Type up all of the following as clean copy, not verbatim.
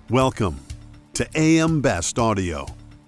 Welcome to AM Best Audio.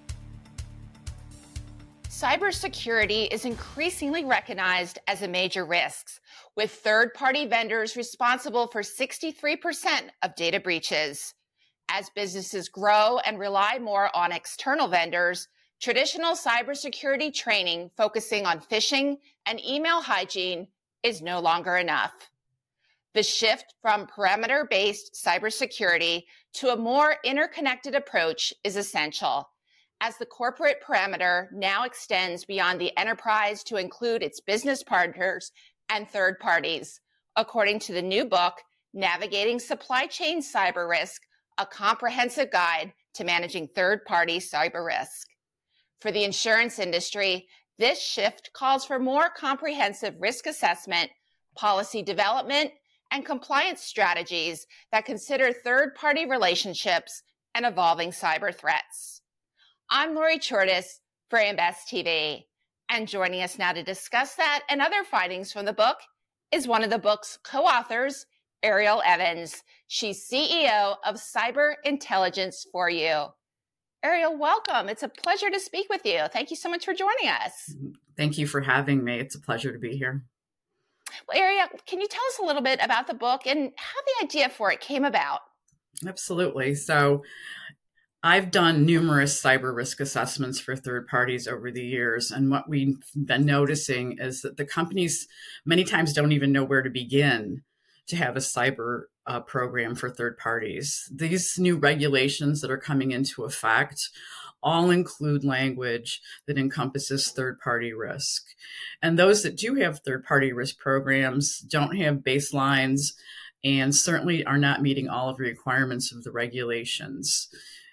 Cybersecurity is increasingly recognized as a major risk, with third-party vendors responsible for 63% of data breaches. As businesses grow and rely more on external vendors, traditional cybersecurity training focusing on phishing and email hygiene is no longer enough. The shift from perimeter-based cybersecurity to a more interconnected approach is essential, as the corporate perimeter now extends beyond the enterprise to include its business partners and third parties, according to the new book, Navigating Supply Chain Cyber Risk, a comprehensive guide to managing third-party cyber risk. For the insurance industry, this shift calls for more comprehensive risk assessment, policy development, and compliance strategies that consider third-party relationships and evolving cyber threats. I'm Lori Chortis for AM Best TV, and joining us now to discuss that and other findings from the book is one of the book's co-authors, Ariel Evans. She's CEO of Cyber Intelligence for You. Ariel, welcome. It's a pleasure to speak with you. Thank you so much for joining us. Thank you for having me. It's a pleasure to be here. Well, Ariel, can you tell us a little bit about the book and how the idea for it came about? Absolutely. So I've done numerous cyber risk assessments for third parties over the years. And what we've been noticing is that the companies many times don't even know where to begin to have a cyber program for third parties. These new regulations that are coming into effect all include language that encompasses third-party risk. And those that do have third-party risk programs don't have baselines and certainly are not meeting all of the requirements of the regulations.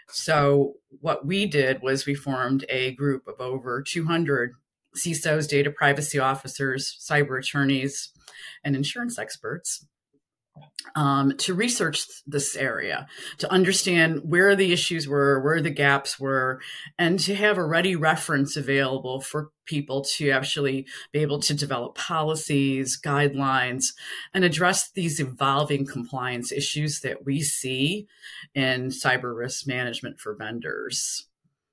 So what we did was we formed a group of over 200 CISOs, data privacy officers, cyber attorneys, and insurance experts to research this area, to understand where the issues were, where the gaps were, and to have a ready reference available for people to actually be able to develop policies, guidelines, and address these evolving compliance issues that we see in cyber risk management for vendors.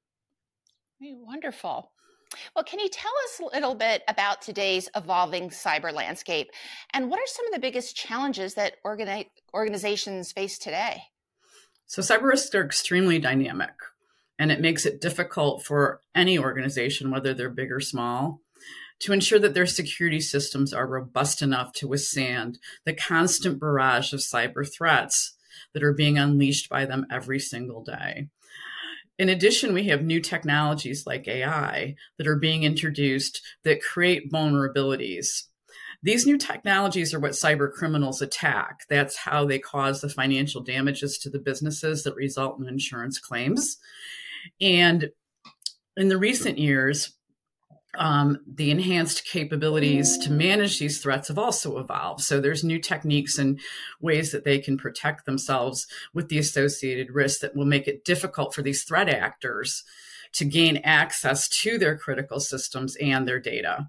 Wonderful. Well, can you tell us a little bit about today's evolving cyber landscape and what are some of the biggest challenges that organizations face today? So cyber risks are extremely dynamic, and it makes it difficult for any organization, whether they're big or small, to ensure that their security systems are robust enough to withstand the constant barrage of cyber threats that are being unleashed by them every single day. In addition, we have new technologies like AI that are being introduced that create vulnerabilities. These new technologies are what cyber criminals attack. That's how they cause the financial damages to the businesses that result in insurance claims. And in the recent years, the enhanced capabilities to manage these threats have also evolved. So there's new techniques and ways that they can protect themselves with the associated risks that will make it difficult for these threat actors to gain access to their critical systems and their data.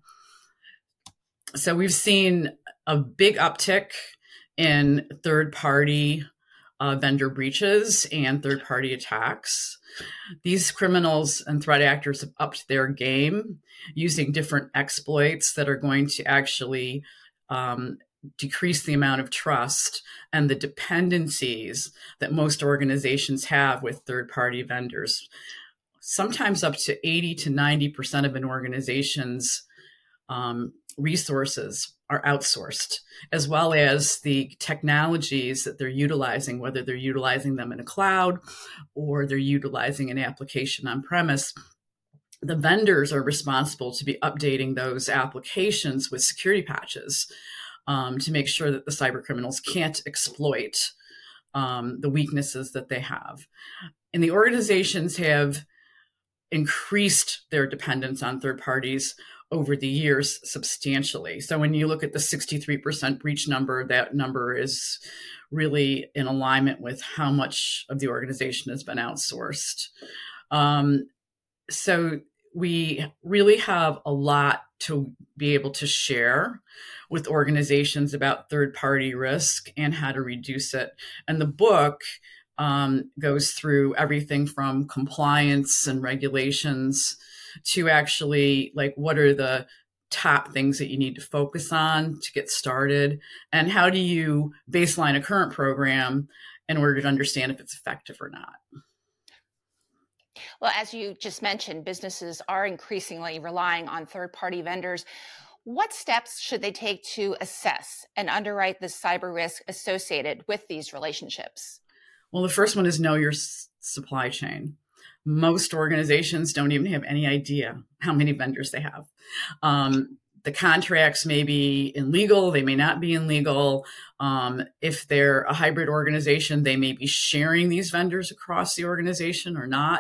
So we've seen a big uptick in third-party vendor breaches and third-party attacks. These criminals and threat actors have upped their game using different exploits that are going to actually decrease the amount of trust and the dependencies that most organizations have with third-party vendors. Sometimes up to 80 to 90% of an organization's resources are outsourced, as well as the technologies that they're utilizing, whether they're utilizing them in a cloud or they're utilizing an application on premise. The vendors are responsible to be updating those applications with security patches to make sure that the cyber criminals can't exploit the weaknesses that they have. And the organizations have increased their dependence on third parties over the years substantially. So when you look at the 63% breach number, that number is really in alignment with how much of the organization has been outsourced. So we really have a lot to be able to share with organizations about third-party risk and how to reduce it. And the book goes through everything from compliance and regulations to actually like what are the top things that you need to focus on to get started, and how do you baseline a current program in order to understand if it's effective or not. Well, as you just mentioned, businesses are increasingly relying on third-party vendors. What steps should they take to assess and underwrite the cyber risk associated with these relationships? Well, the first one is know your supply chain. Most organizations don't even have any idea how many vendors they have. The contracts may be in legal, they may not be in legal. If they're a hybrid organization, they may be sharing these vendors across the organization or not.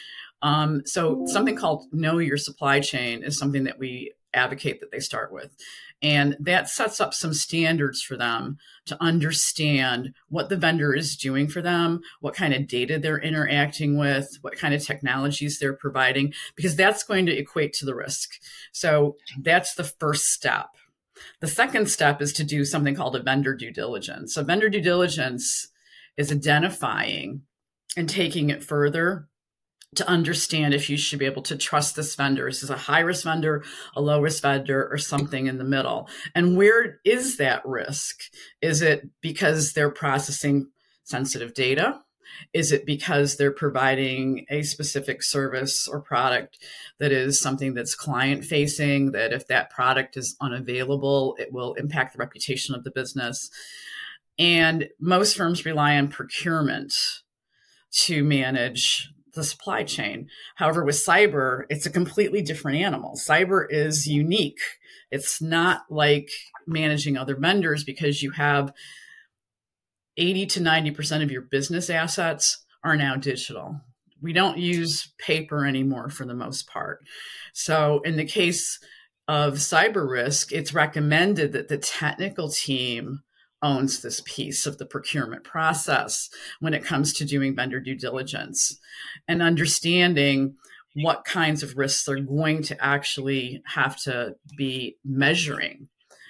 So something called know your supply chain is something that we advocate that they start with. And that sets up some standards for them to understand what the vendor is doing for them, what kind of data they're interacting with, what kind of technologies they're providing, because that's going to equate to the risk. So that's the first step. The second step is to do something called a vendor due diligence. So vendor due diligence is identifying and taking it further to understand if you should be able to trust this vendor. Is this a high-risk vendor, a low-risk vendor, or something in the middle? And where is that risk? Is it because they're processing sensitive data? Is it because they're providing a specific service or product that is something that's client-facing, that if that product is unavailable, it will impact the reputation of the business? And most firms rely on procurement to manage the supply chain. However, with cyber, it's a completely different animal. Cyber is unique. It's not like managing other vendors because you have 80 to 90% of your business assets are now digital. We don't use paper anymore for the most part. So in the case of cyber risk, it's recommended that the technical team owns this piece of the procurement process when it comes to doing vendor due diligence and understanding what kinds of risks they're going to actually have to be measuring.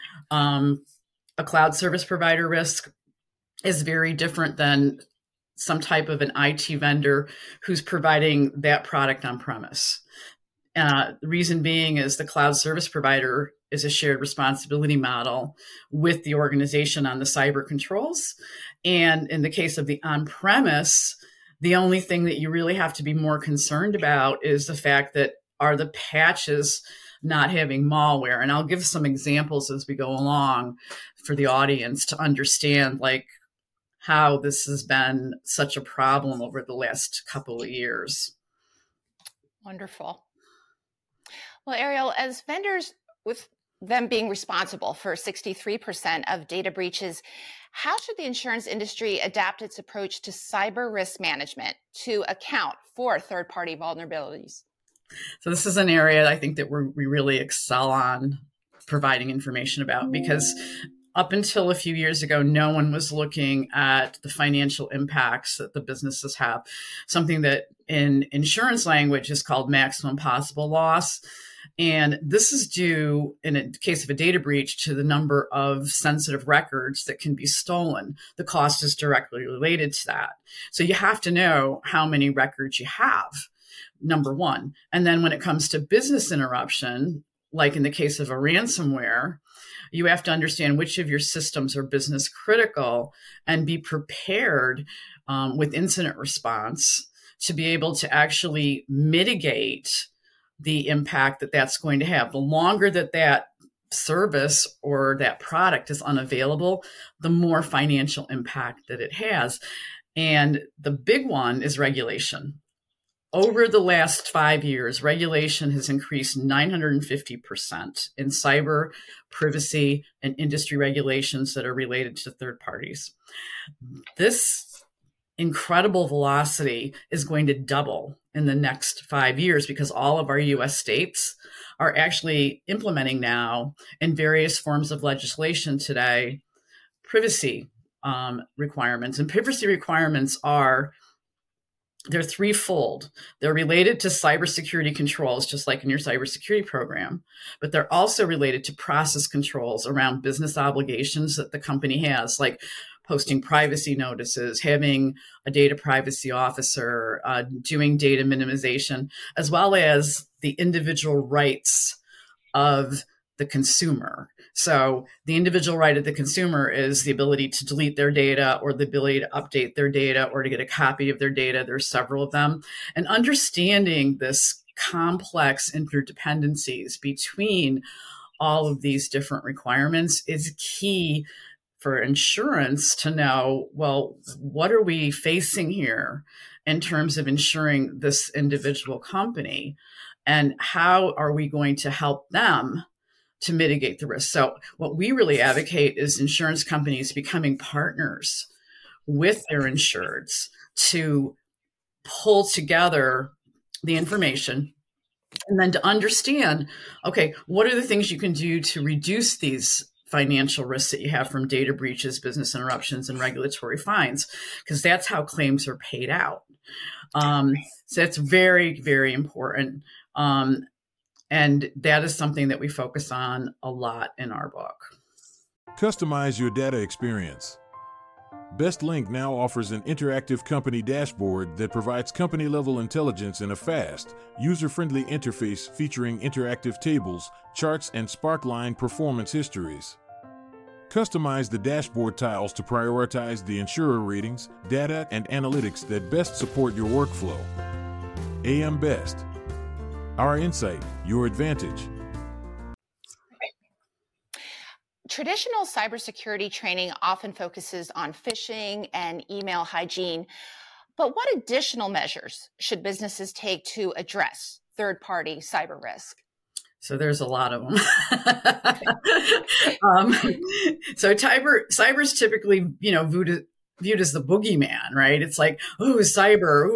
A cloud service provider risk is very different than some type of an IT vendor who's providing that product on premise. The reason being is the cloud service provider is a shared responsibility model with the organization on the cyber controls. And in the case of the on-premise, the only thing that you really have to be more concerned about is the fact that are the patches not having malware? And I'll give some examples as we go along for the audience to understand like how this has been such a problem over the last couple of years. Wonderful. Well, Ariel, as vendors, with them being responsible for 63% of data breaches, how should the insurance industry adapt its approach to cyber risk management to account for third-party vulnerabilities? So this is an area I think that we really excel on providing information about, because up until a few years ago, no one was looking at the financial impacts that the businesses have, something that in insurance language is called maximum possible loss. And this is due, in a case of a data breach, to the number of sensitive records that can be stolen. The cost is directly related to that. So you have to know how many records you have, number one. And then when it comes to business interruption, like in the case of a ransomware, you have to understand which of your systems are business critical and be prepared with incident response to be able to actually mitigate the impact that that's going to have. The longer that that service or that product is unavailable, the more financial impact that it has. And the big one is regulation. Over the last 5 years, regulation has increased 950% in cyber, privacy, and industry regulations that are related to third parties. This incredible velocity is going to double in the next 5 years because all of our US states are actually implementing now in various forms of legislation today privacy requirements. And privacy requirements they're threefold. They're related to cybersecurity controls, just like in your cybersecurity program, but they're also related to process controls around business obligations that the company has, like posting privacy notices, having a data privacy officer, doing data minimization, as well as the individual rights of the consumer. So the individual right of the consumer is the ability to delete their data or the ability to update their data or to get a copy of their data. There's several of them. And understanding this complex interdependencies between all of these different requirements is key for insurance to know, well, what are we facing here in terms of insuring this individual company? And how are we going to help them to mitigate the risk? So what we really advocate is insurance companies becoming partners with their insureds to pull together the information and then to understand, okay, what are the things you can do to reduce these financial risks that you have from data breaches, business interruptions, and regulatory fines, because that's how claims are paid out. So that's very, very important. And that is something that we focus on a lot in our book. Customize your data experience. BestLink now offers an interactive company dashboard that provides company-level intelligence in a fast, user-friendly interface featuring interactive tables, charts, and Sparkline performance histories. Customize the dashboard tiles to prioritize the insurer ratings, data, and analytics that best support your workflow. AM Best. Our insight, your advantage. Traditional cybersecurity training often focuses on phishing and email hygiene, but what additional measures should businesses take to address third-party cyber risk? So there's a lot of them. So cyber is typically, viewed as the boogeyman, right? It's like, oh, cyber,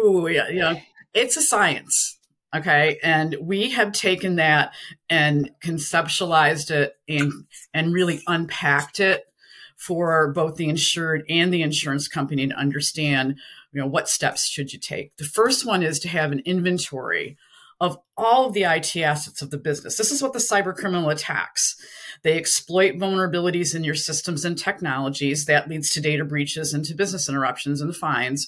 it's a science. Okay. And we have taken that and conceptualized it and really unpacked it for both the insured and the insurance company to understand, what steps should you take. The first one is to have an inventory of all of the IT assets of the business. This is what the cyber criminal attacks. They exploit vulnerabilities in your systems and technologies. That leads to data breaches and to business interruptions and fines.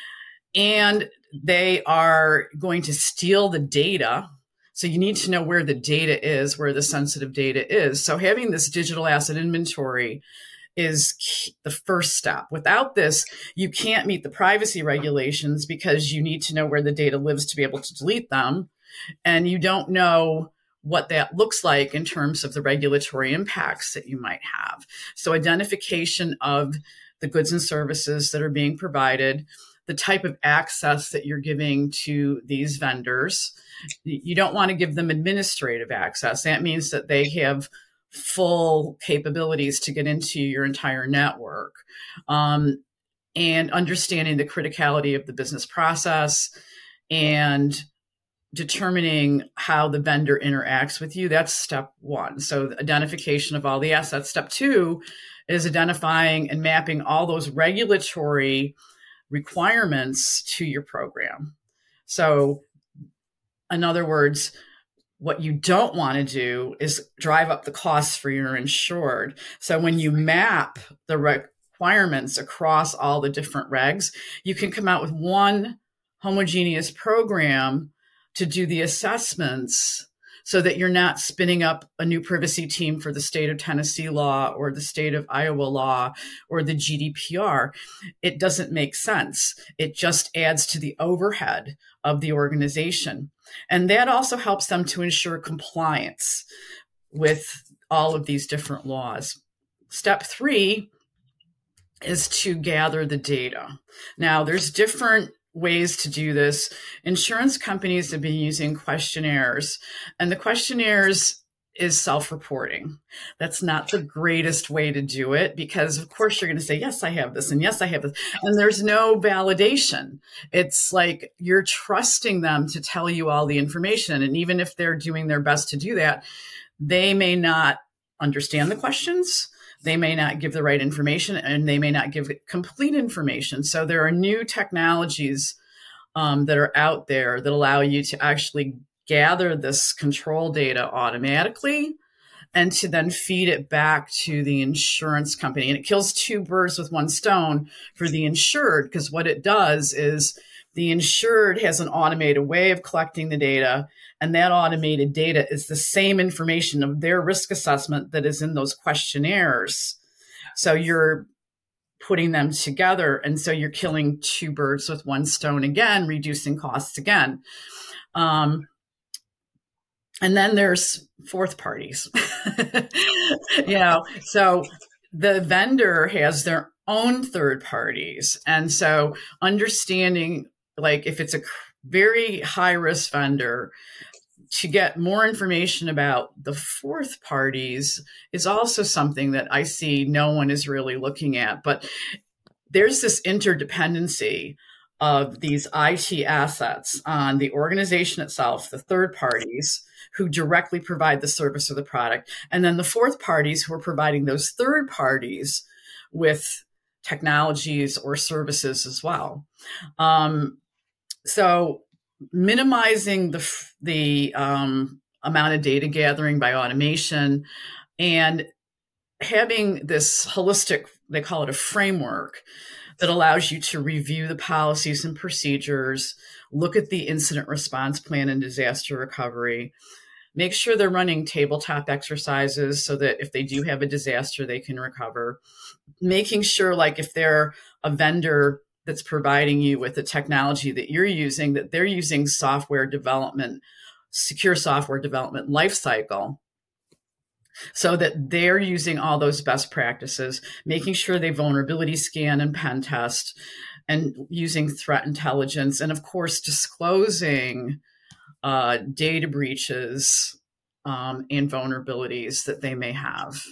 And they are going to steal the data. So you need to know where the data is, where the sensitive data is. So having this digital asset inventory is the first step. Without this, you can't meet the privacy regulations because you need to know where the data lives to be able to delete them. And you don't know what that looks like in terms of the regulatory impacts that you might have. So identification of the goods and services that are being provided, the type of access that you're giving to these vendors. You don't want to give them administrative access. That means that they have full capabilities to get into your entire network. And understanding the criticality of the business process and determining how the vendor interacts with you. That's step one. So the identification of all the assets. Step two is identifying and mapping all those regulatory requirements to your program. So in other words, what you don't want to do is drive up the costs for your insured. So when you map the requirements across all the different regs, you can come out with one homogeneous program to do the assessments so that you're not spinning up a new privacy team for the state of Tennessee law or the state of Iowa law or the GDPR. It doesn't make sense. It just adds to the overhead of the organization. And that also helps them to ensure compliance with all of these different laws. Step three is to gather the data. Now, there's different ways to do this. Insurance companies have been using questionnaires, and the questionnaires is self-reporting. That's not the greatest way to do it because, of course, you're going to say, yes, I have this, and yes, I have this. And there's no validation. It's like you're trusting them to tell you all the information. And even if they're doing their best to do that, they may not understand the questions. They may not give the right information, and they may not give complete information. So there are new technologies that are out there that allow you to actually gather this control data automatically and to then feed it back to the insurance company. And it kills two birds with one stone for the insured, because what it does is the insured has an automated way of collecting the data, and that automated data is the same information of their risk assessment that is in those questionnaires. So you're putting them together, and so you're killing two birds with one stone again, reducing costs again. And then there's fourth parties. So the vendor has their own third parties. And so understanding, like, if it's a very high risk vendor, to get more information about the fourth parties is also something that I see no one is really looking at. But there's this interdependency of these IT assets on the organization itself, the third parties who directly provide the service or the product, and then the fourth parties who are providing those third parties with technologies or services as well. So minimizing the amount of data gathering by automation and having this holistic, they call it a framework, that allows you to review the policies and procedures, look at the incident response plan and disaster recovery, make sure they're running tabletop exercises so that if they do have a disaster, they can recover, making sure, like, if they're a vendor that's providing you with the technology that you're using, that they're using software development, secure software development lifecycle, so that they're using all those best practices, making sure they vulnerability scan and pen test, and using threat intelligence, and of course, disclosing data breaches and vulnerabilities that they may have.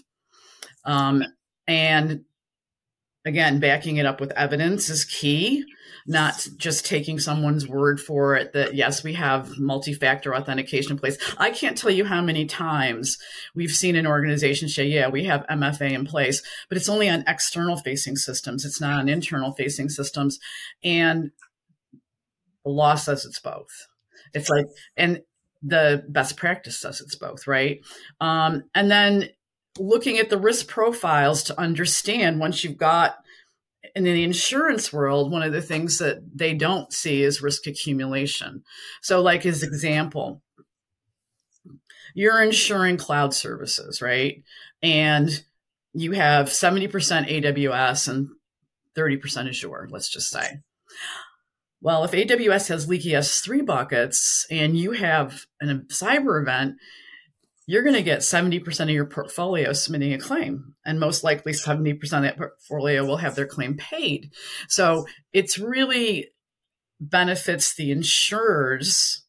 And again, backing it up with evidence is key, not just taking someone's word for it that, yes, we have multi-factor authentication in place. I can't tell you how many times we've seen an organization say, yeah, we have MFA in place, but it's only on external facing systems. It's not on internal facing systems. And the law says it's both. It's like, and the best practice says it's both, right? And then looking at the risk profiles to understand, once you've got, in the insurance world, one of the things that they don't see is risk accumulation. So, like, as example, you're insuring cloud services, right? And you have 70% AWS and 30% Azure, let's just say. Well, if AWS has leaky S3 buckets and you have a cyber event, you're going to get 70% of your portfolio submitting a claim, and most likely 70% of that portfolio will have their claim paid. So it's really benefits the insurers,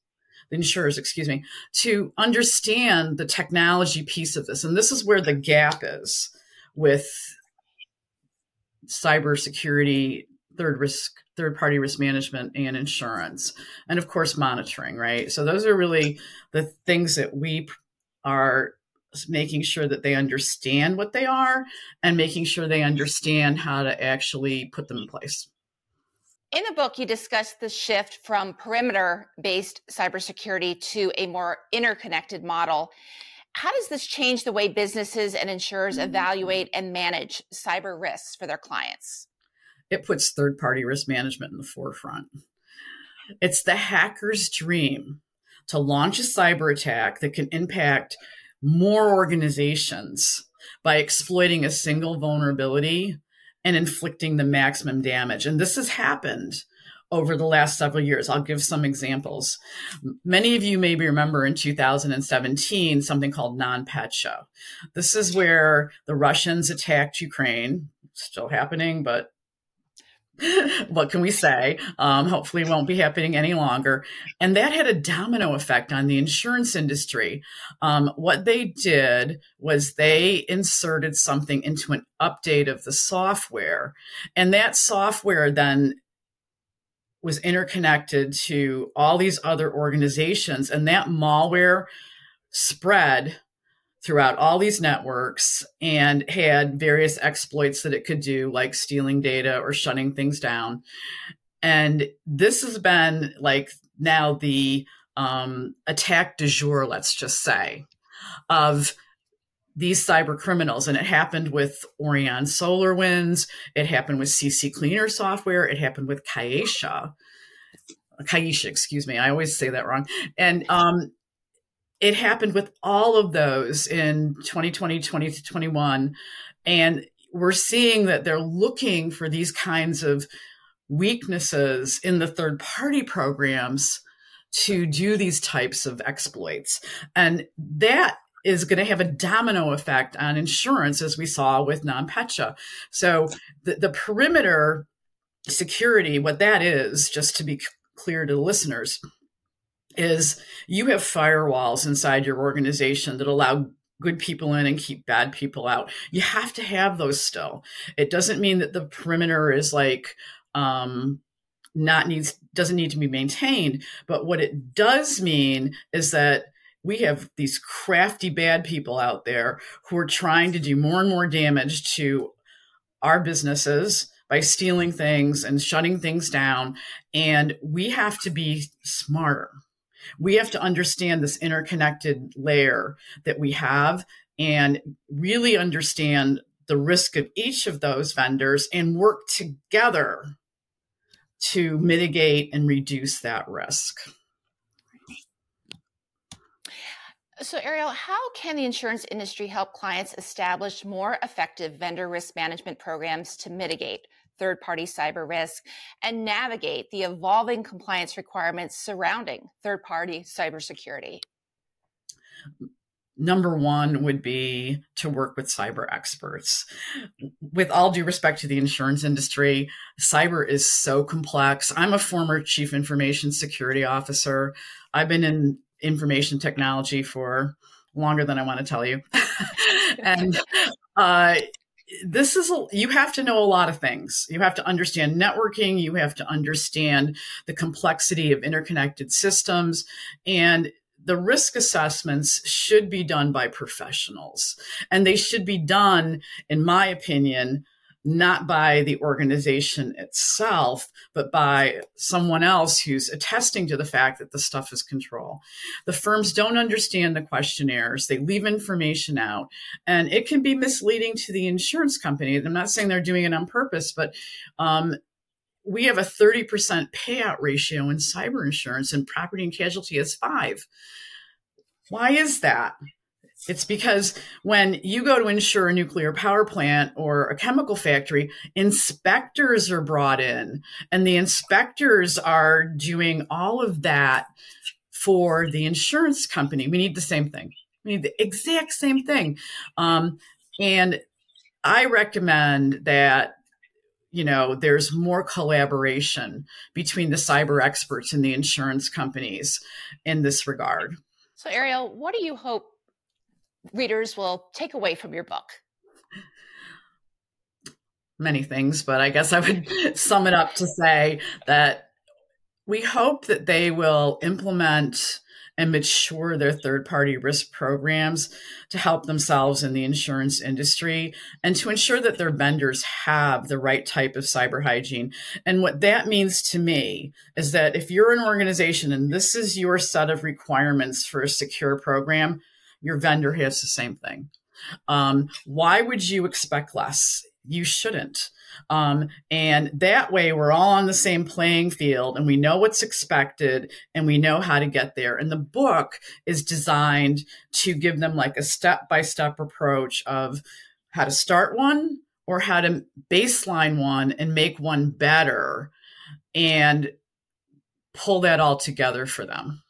to understand the technology piece of this. And this is where the gap is with cybersecurity, third-party risk management, and insurance, and of course monitoring, right? So those are really the things that we are making sure that they understand what they are, and making sure they understand how to actually put them in place. In the book, you discuss the shift from perimeter-based cybersecurity to a more interconnected model. How does this change the way businesses and insurers evaluate and manage cyber risks for their clients? It puts third-party risk management in the forefront. It's the hacker's dream to launch a cyber attack that can impact more organizations by exploiting a single vulnerability and inflicting the maximum damage. And this has happened over the last several years. I'll give some examples. Many of you maybe remember in 2017, something called NotPetya. This is where the Russians attacked Ukraine. It's still happening, but what can we say? Hopefully it won't be happening any longer. And that had a domino effect on the insurance industry. What they did was they inserted something into an update of the software. And that software then was interconnected to all these other organizations. And that malware spread throughout all these networks and had various exploits that it could do, like stealing data or shutting things down. And this has been like now the attack du jour, let's just say, of these cyber criminals. And it happened with Orion SolarWinds. It happened with CC Cleaner Software. It happened with Kaisha, excuse me. I always say that wrong. And it happened with all of those in 2020, 2021. And we're seeing that they're looking for these kinds of weaknesses in the third-party programs to do these types of exploits. And that is going to have a domino effect on insurance, as we saw with NotPetya. So the perimeter security, what that is, just to be clear to the listeners, is you have firewalls inside your organization that allow good people in and keep bad people out. You have to have those still. It doesn't mean that the perimeter is like doesn't need to be maintained. But what it does mean is that we have these crafty bad people out there who are trying to do more and more damage to our businesses by stealing things and shutting things down. And we have to be smarter. We have to understand this interconnected layer that we have and really understand the risk of each of those vendors and work together to mitigate and reduce that risk. So, Ariel, how can the insurance industry help clients establish more effective vendor risk management programs to mitigate third-party cyber risk and navigate the evolving compliance requirements surrounding third-party cybersecurity? Number one would be to work with cyber experts. With all due respect to the insurance industry, cyber is so complex. I'm a former chief information security officer. I've been in information technology for longer than I want to tell you. And you have to know a lot of things. You have to understand networking. You have to understand the complexity of interconnected systems, and the risk assessments should be done by professionals. And they should be done, in my opinion, not by the organization itself, but by someone else who's attesting to the fact that the stuff is control. The firms don't understand the questionnaires. They leave information out, and it can be misleading to the insurance company. I'm not saying they're doing it on purpose, but we have a 30% payout ratio in cyber insurance, and property and casualty is 5%. Why is that? It's because when you go to insure a nuclear power plant or a chemical factory, inspectors are brought in, and the inspectors are doing all of that for the insurance company. We need the same thing. We need the exact same thing. And I recommend that, there's more collaboration between the cyber experts and the insurance companies in this regard. So, Ariel, what do you hope readers will take away from your book? Many things, but I guess I would sum it up to say that we hope that they will implement and mature their third-party risk programs to help themselves in the insurance industry and to ensure that their vendors have the right type of cyber hygiene. And what that means to me is that if you're an organization and this is your set of requirements for a secure program, your vendor has the same thing. Why would you expect less? You shouldn't. And that way we're all on the same playing field and we know what's expected and we know how to get there. And the book is designed to give them like a step-by-step approach of how to start one or how to baseline one and make one better and pull that all together for them.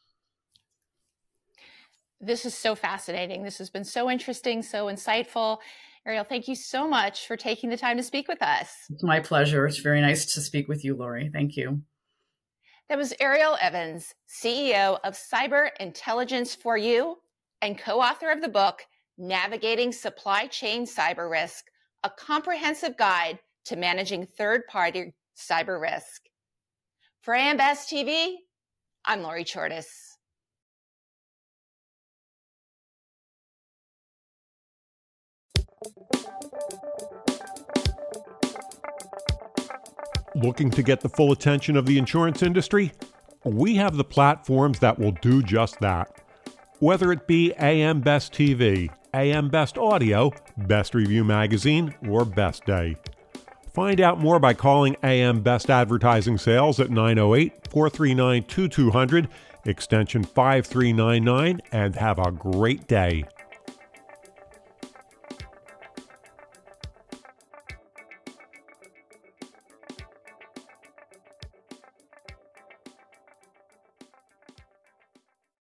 This is so fascinating. This has been so interesting, so insightful. Ariel, thank you so much for taking the time to speak with us. It's my pleasure. It's very nice to speak with you, Lori. Thank you. That was Ariel Evans, CEO of Cyber Intelligence for You and co-author of the book, Navigating Supply Chain Cyber Risk, a comprehensive guide to managing third-party cyber risk. For AM Best TV, I'm Lori Chortis. Looking to get the full attention of the insurance industry? We have the platforms that will do just that. Whether it be AM Best TV, AM Best Audio, Best Review Magazine, or Best Day. Find out more by calling AM Best Advertising Sales at 908-439-2200, extension 5399, and have a great day.